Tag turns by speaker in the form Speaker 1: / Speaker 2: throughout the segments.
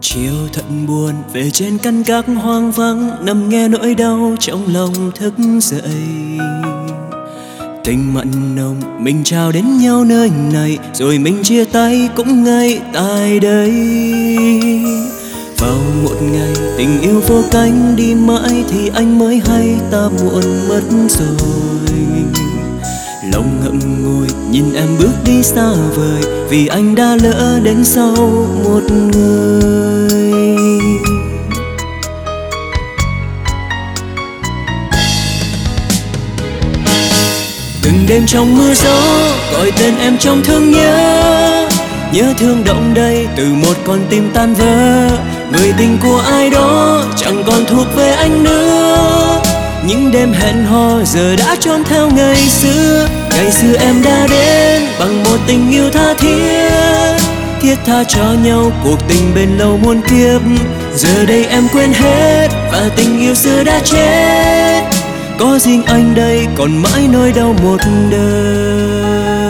Speaker 1: Chiều thật buồn về trên căn gác hoang vắng, nằm nghe nỗi đau trong lòng thức dậy. Tình mặn nồng mình trao đến nhau nơi này, rồi mình chia tay cũng ngay tại đây. Vào một ngày tình yêu vô cánh đi mãi, thì anh mới hay ta muộn mất rồi. Lòng ngậm ngùi nhìn em bước đi xa vời, vì anh đã lỡ đến sau một người. Từng đêm trong mưa gió gọi tên em trong thương nhớ, nhớ thương động đây từ một con tim tan vỡ. Người tình của ai đó chẳng còn thuộc về anh nữa, những đêm hẹn hò giờ đã trốn theo ngày xưa. Ngày xưa em đã đến bằng một tình yêu tha thiết, thiết tha cho nhau cuộc tình bền lâu muôn kiếp. Giờ đây em quên hết và tình yêu xưa đã chết, có riêng anh đây còn mãi nỗi đau một đời.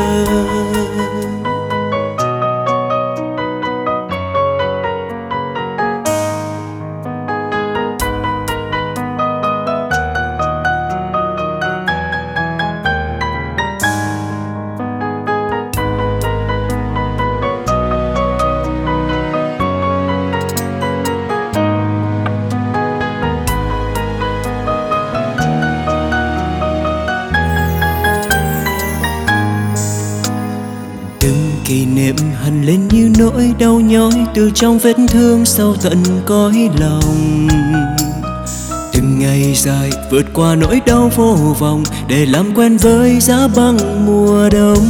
Speaker 1: Kỷ niệm hằn lên như nỗi đau nhói, từ trong vết thương sâu tận cõi lòng. Từng ngày dài vượt qua nỗi đau vô vọng, để làm quen với giá băng mùa đông.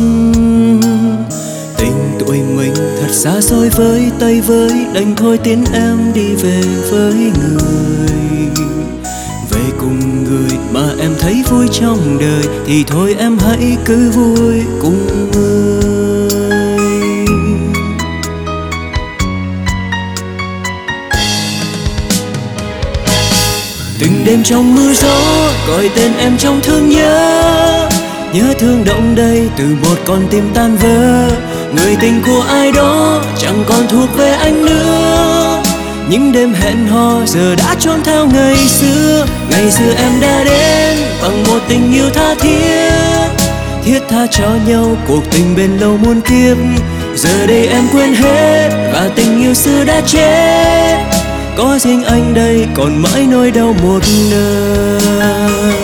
Speaker 1: Tình tụi mình thật xa xôi với tay với, đành thôi tiến em đi về với người. Về cùng người mà em thấy vui trong đời, thì thôi em hãy cứ vui cùng người. Từng đêm trong mưa gió gọi tên em trong thương nhớ, nhớ thương động đây từ một con tim tan vỡ. Người tình của ai đó chẳng còn thuộc về anh nữa, những đêm hẹn hò giờ đã trốn theo ngày xưa. Ngày xưa em đã đến bằng một tình yêu tha thiết, thiết tha cho nhau cuộc tình bền lâu muôn kiếp. Giờ đây em quên hết và tình yêu xưa đã chết, có riêng anh đây còn mãi nỗi đau một đời.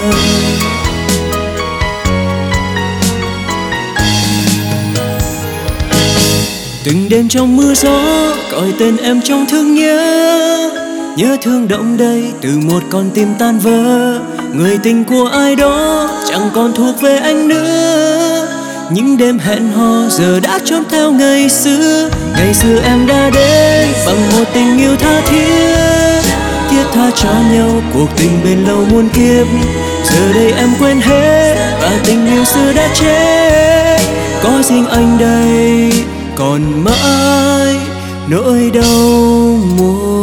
Speaker 1: Từng đêm trong mưa gió gọi tên em trong thương nhớ, nhớ thương động đây từ một con tim tan vỡ. Người tình của ai đó chẳng còn thuộc về anh nữa, những đêm hẹn hò giờ đã trốn theo ngày xưa. Ngày xưa em đã đến bằng một tình yêu tha thiết, thiết tha cho nhau cuộc tình bền lâu muôn kiếp. Giờ đây em quên hết và tình yêu xưa đã chết, có riêng anh đây còn mãi nỗi đau một